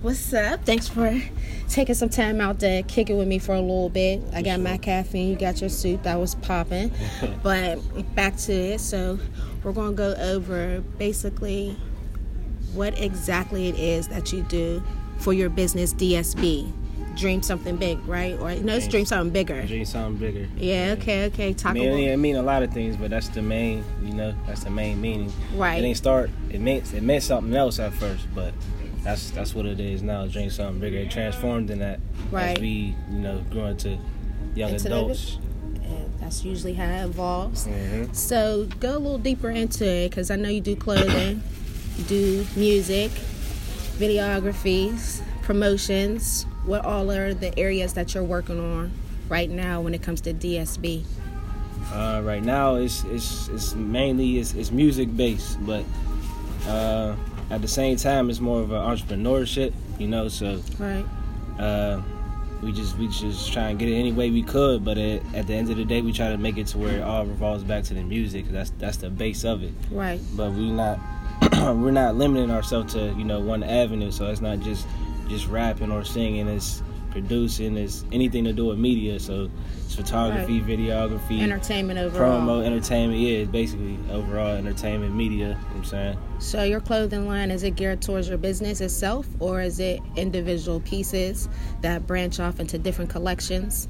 What's up? Thanks for taking some time out to kick it with me for a little bit. I got my caffeine, you got your soup, that was popping. But back to it. So we're going to go over basically what exactly it is that you do for your business, DSB. Dream something big, right? Or no, it's dream something bigger. Dream something bigger. Yeah, okay. Talk about it. Mean a lot of things, but that's the main, that's the main meaning. Right. It meant something else at first, but that's what it is now. Dream something bigger. It transformed in that as we, grew into young adults. That's usually how it evolves. Mm-hmm. So go a little deeper into it, because I know you do clothing, you do music, videographies, promotions. What all are the areas that you're working on right now when it comes to DSB? Right now, it's mainly music based, but at the same time, it's more of an entrepreneurship, So right. We just try and get it any way we could, but at the end of the day, we try to make it to where it all revolves back to the music. That's the base of it. Right. But we're not limiting ourselves to one avenue. So it's not just rapping or singing. It's producing. It's anything to do with media. So it's photography, videography, entertainment overall. Promo, entertainment. Yeah, it's basically overall entertainment media. You know what I'm saying. So your clothing line, is it geared towards your business itself, or is it individual pieces that branch off into different collections?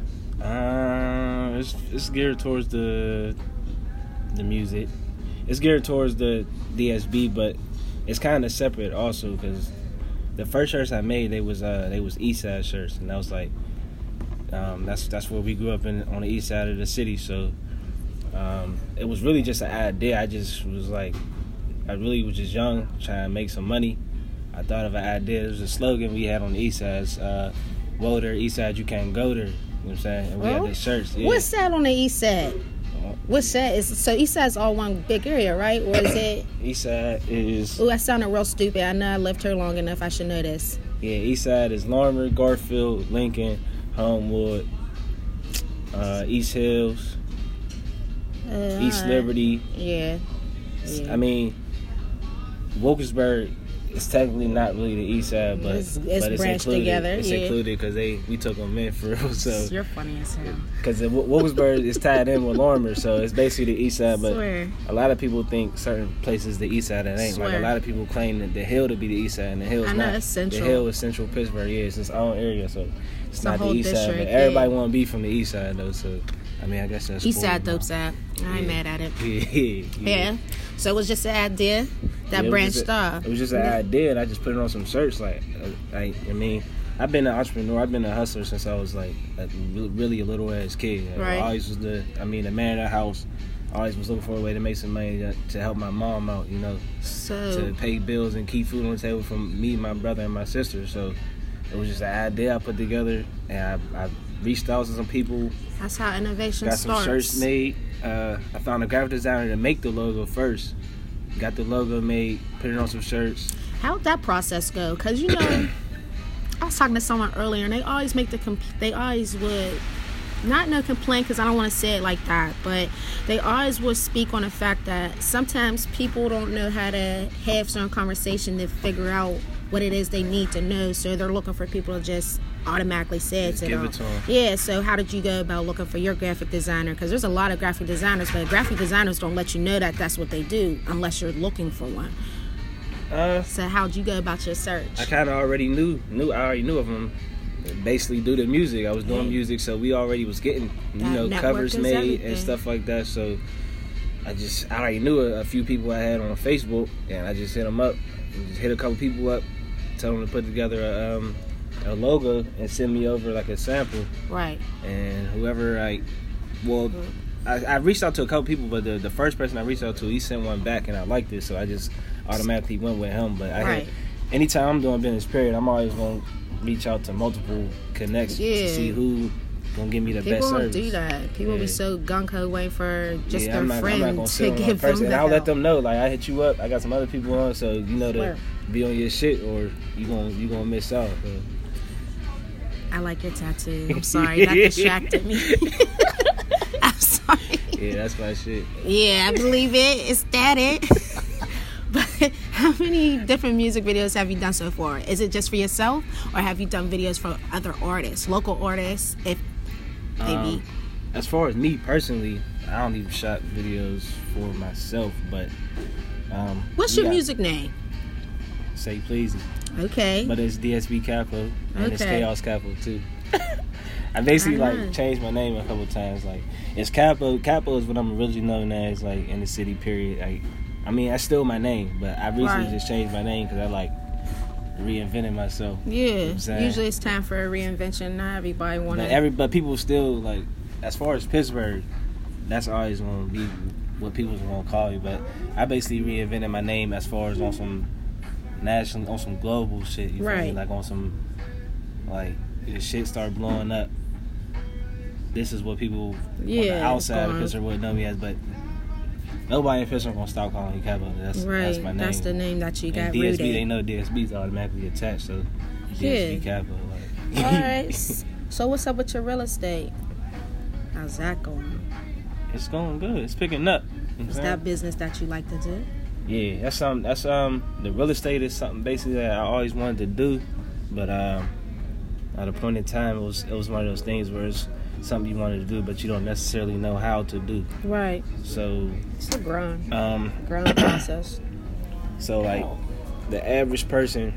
It's geared towards the music. It's geared towards the DSB, but it's kind of separate also, because the first shirts I made, they was Eastside shirts, and that was like that's where we grew up on the east side of the city. So it was really just an idea. I just was like, I really was just young, trying to make some money. I thought of an idea. There was a slogan we had on the east side, "Whoa there, east side, you can't go there." You know what I'm saying? And we had the shirts. Yeah. What's that on the east side? What's that? So east side's all one big area, right? Or is it? East side is... Oh, that sounded real stupid. I know I lived here long enough. I should know this. Yeah, east side is Lorimer, Garfield, Lincoln, Homewood, East Hills, East Liberty. Yeah. I mean, Wilkinsburg is technically not really the east side, but it's branched included. Together. It's included because we took them in for real. So you're funny as hell. Because Wilkinsburg is tied in with Lorimer, so it's basically the east side. But a lot of people think certain places the east side, it ain't. Like a lot of people claim that the Hill to be the east side, and the Hill is not. It's central. The Hill is central Pittsburgh. Yeah, it's its own area, so it's not the east district, side. But everybody want to be from the east side though, so. I mean, I guess that's east cool, side, dope side. I ain't mad at it. Yeah. So it was just an idea that branched off. It was just an idea, and I just put it on some shirts. I mean, I've been an entrepreneur. I've been a hustler since I was like really a little ass kid. Right. I always was the man of the house. I always was looking for a way to make some money to help my mom out. To pay bills and keep food on the table for me, my brother, and my sister. So it was just an idea I put together, and I reached out to some people. That's how innovation starts. Got some shirts made. I found a graphic designer to make the logo first. Got the logo made, put it on some shirts. How'd that process go? Because, I was talking to someone earlier, and they always they always would, not no complaint, because I don't want to say it like that, but they always would speak on the fact that sometimes people don't know how to have certain conversation to figure out what it is they need to know, so they're looking for people to just automatically say it to them. Yeah, so how did you go about looking for your graphic designer? Because there's a lot of graphic designers, but graphic designers don't let you know that that's what they do unless you're looking for one. So how'd you go about your search? I kind of already knew. I already knew of them. Basically, do the music. I was doing music, so we already was getting covers made and stuff like that. So I already knew a few people I had on Facebook, and I just hit them up. Just hit a couple people up, tell them to put together a logo and send me over like a sample. Right. And whoever I reached out to a couple people, but the first person I reached out to, he sent one back, and I liked it, so I just automatically went with him. But anytime I'm doing business, period, I'm always gonna reach out to multiple connections to see who gonna give me the best service. People don't do that. People be so gung-ho waiting for just their friend to give them and I'll let them know, like, I hit you up, I got some other people on, so to be on your shit, or you gonna miss out. I like your tattoo. I'm sorry, that distracted me. I'm sorry. Yeah, that's my shit. Yeah, I believe it. It's that it. But I'm many different music videos have you done so far? Is it just for yourself, or have you done videos for other artists, local artists, if maybe? As far as me personally, I don't even shot videos for myself, but what's your music name? Say Pleasy. Okay. But it's DSB Capo, and it's Okay. Chaos Capo too. I basically like changed my name a couple times. Like it's Capo. Capo is what I'm originally known as, like in the city. Period. Like, I mean, that's still my name, but I recently just changed my name because I like reinvented myself. Yeah. You know what I'm saying? Usually it's time for a reinvention. Not everybody want to. But people still like, as far as Pittsburgh, that's always gonna be what people gonna call me. But I basically reinvented my name as far as on some national, on some global shit. You feel me? Like on some, like the shit start blowing up. This is what people on the outside of Pittsburgh would know me as, but nobody in Pittsburgh gonna stop calling me Capo. That's my name. That's the name that you got. And DSB, rooted. they know DSB's automatically attached, so DSB Capo. Like. All right. So what's up with your real estate? How's that going? It's going good. It's picking up. Is that business that you like to do? Yeah, that's the real estate is something basically that I always wanted to do, but at a point in time it was one of those things where it's something you wanted to do, but you don't necessarily know how to do. Right. So it's a grind. Grind process. So like the average person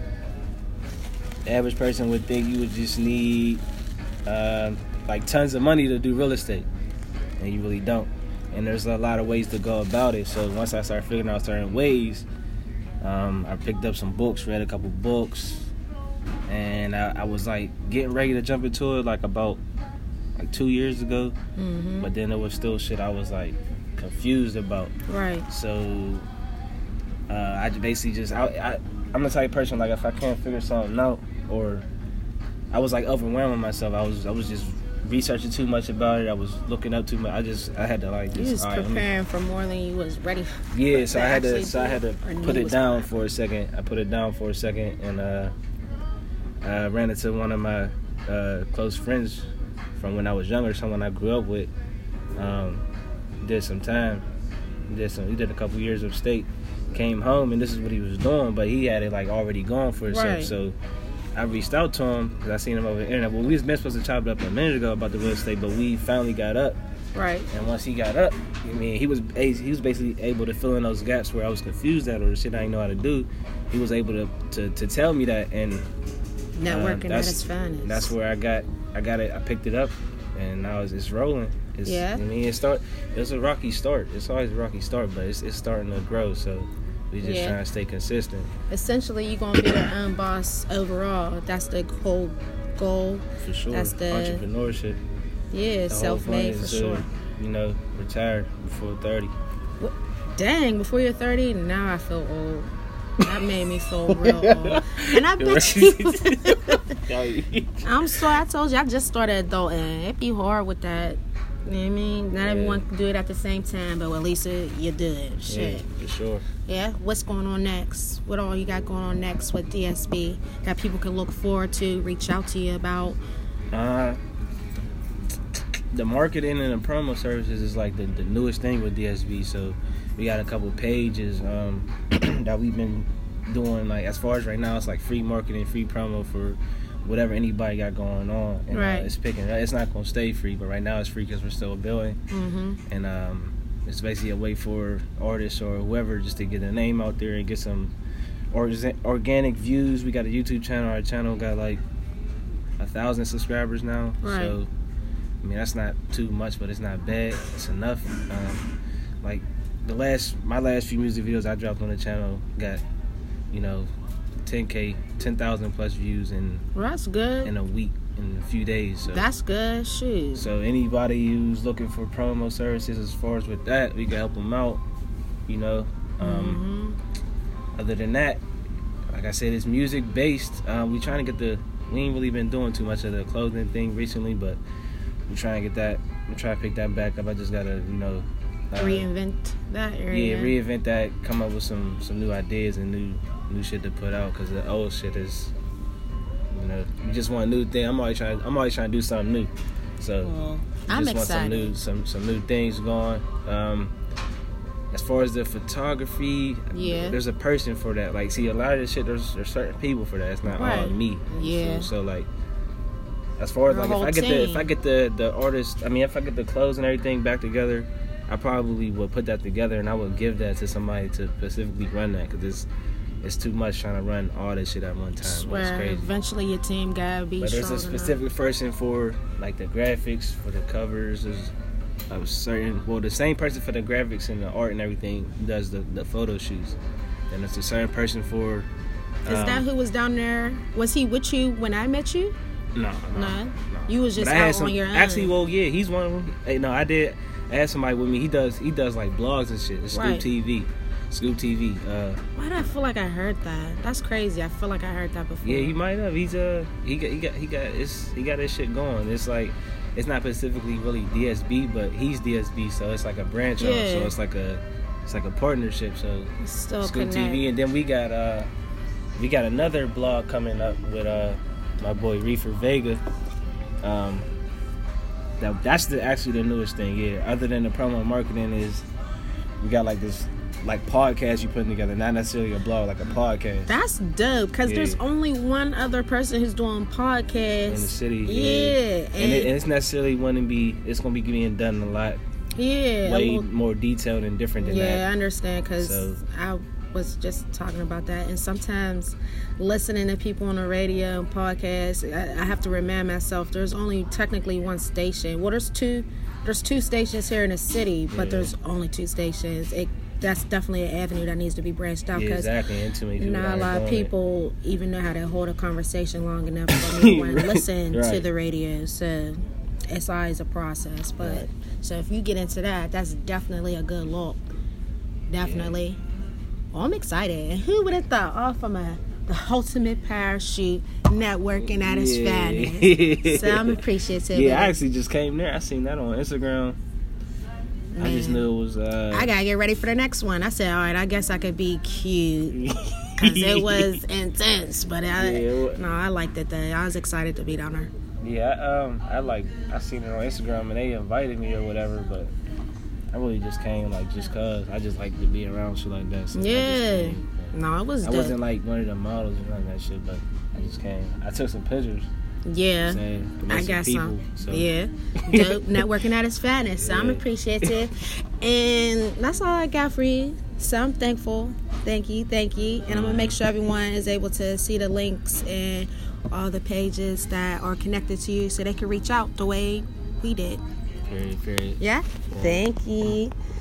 would think you would just need like tons of money to do real estate, and you really don't. And there's a lot of ways to go about it. So once I started figuring out certain ways, I picked up some books, read a couple books, and I was like getting ready to jump into it like about 2 years ago. Mm-hmm. But then there was still shit I was like confused about. Right. So I basically just I'm the type of person, like if I can't figure something out, or I was like overwhelming myself, I was just researching too much about it. I was looking up too much. I had to like just. You was preparing for more than you was ready. Yeah, so I had to put it down for a second. I put it down for a second, and I ran into one of my close friends from when I was younger, someone I grew up with. Did some time. He did a couple years upstate. Came home, and this is what he was doing, but he had it like already gone for himself. Right. So I reached out to him because I seen him over the internet. Well, we was supposed to chop it up a minute ago about the real estate, but we finally got up. Right. And once he got up, I mean, he was basically able to fill in those gaps where I was confused at, or the shit I didn't know how to do. He was able to tell me that, and networking at its finest. That's where I got it. I picked it up, and now it's rolling. I mean, it was a rocky start. It's always a rocky start, but it's starting to grow. So we just trying to stay consistent. Essentially, you're gonna be your own boss overall. That's the whole goal. For sure. That's the entrepreneurship. Yeah, self-made for sure. Retire before 30. Dang, before you're 30? Now I feel old. That made me feel real old. And I bet you. I'm sorry, I told you I just started adulting. It'd be hard with that. You know what I mean? Not everyone can do it at the same time, but at least you do it. Shit. Yeah, for sure. Yeah, what's going on next? What all you got going on next with DSB that people can look forward to, reach out to you about? The marketing and the promo services is like the newest thing with DSB. So we got a couple pages that we've been doing. Like as far as right now, it's like free marketing, free promo for whatever anybody got going on. And, right. It's picking. It's not gonna stay free, but right now it's free because we're still building. Mm-hmm. And it's basically a way for artists or whoever just to get a name out there and get some organic views. We got a YouTube channel. Our channel got like 1,000 subscribers now. Right. So I mean that's not too much, but it's not bad. It's enough. Like my last few music videos I dropped on the channel got 10,000 plus views that's good. In a week, in a few days. So that's good. Shoot. So anybody who's looking for promo services, as far as with that, we can help them out. Other than that, like I said, it's music based. We trying to get we ain't really been doing too much of the clothing thing recently, but we're trying to get that. We're trying to pick that back up. I just gotta reinvent that area. Yeah, reinvent that. Come up with some new ideas and new shit to put out, because the old shit is, you just want a new thing. I'm always trying to do something new. So I'm excited. Want some new things going. as far as the photography, there's a person for that. Like, see, a lot of this shit, there's certain people for that. It's not all me. Yeah. So like, as far as like, if I get the artist, I mean, if I get the clothes and everything back together, I probably would put that together and I would give that to somebody to specifically run that, because it's too much trying to run all this shit at one time. Swear, it's crazy. Eventually your team gotta be. But there's a specific person for like the graphics, for the covers. There's a certain, the same person for the graphics and the art and everything does the photo shoots. Then there's a certain person for. Is that who was down there? Was he with you when I met you? No. You was just out on your own. Actually, well, yeah, he's one of them. Hey, no, I did. I had somebody with me. He does like blogs and shit. It's Scoop TV. Scoop TV. Why do I feel like I heard that? That's crazy. I feel like I heard that before. Yeah, he might have. He's he got his shit going. It's like, it's not specifically really DSB, but he's DSB, so it's like a branch off. So it's like a partnership. So it's still Scoop TV, and then we got another blog coming up with my boy Reefer Vega. That's actually the newest thing. Yeah, other than the promo marketing, is we got like this like podcast you putting together, not necessarily a blog, like a podcast. That's dope, because there's only one other person who's doing podcasts in the city. Yeah, and it's necessarily it's gonna be being done a lot. Yeah, way more detailed and different than that. Yeah, I understand, because I was just talking about that, and sometimes listening to people on the radio and podcasts, I have to remind myself there's only technically one station. Well, there's two stations here in the city, but there's only two stations. That's definitely an avenue that needs to be branched out, because not a lot of people even know how to hold a conversation long enough for me to want to listen to the radio. So it's always a process. But so if you get into that, that's definitely a good look. Definitely. Well, I'm excited. And who would have thought? All from the ultimate parachute networking at its finest. So I'm appreciative. Yeah, I actually just came there. I seen that on Instagram. Man. I just knew it was. I gotta get ready for the next one. I said, all right, I guess I could be cute, because it was intense. But I liked it though. I was excited to be down there. Yeah, I seen it on Instagram and they invited me or whatever, but I really just came just cause I just like to be around shit like that. So yeah, no, it was. I wasn't like one of the models or none of that shit, but I just came. I took some pictures. Yeah, I got some. So. Yeah, dope. Networking at its finest. So I'm appreciative, and that's all I got for you. So I'm thankful. Thank you, and I'm gonna make sure everyone is able to see the links and all the pages that are connected to you, so they can reach out the way we did. Period. Yeah. Thank you.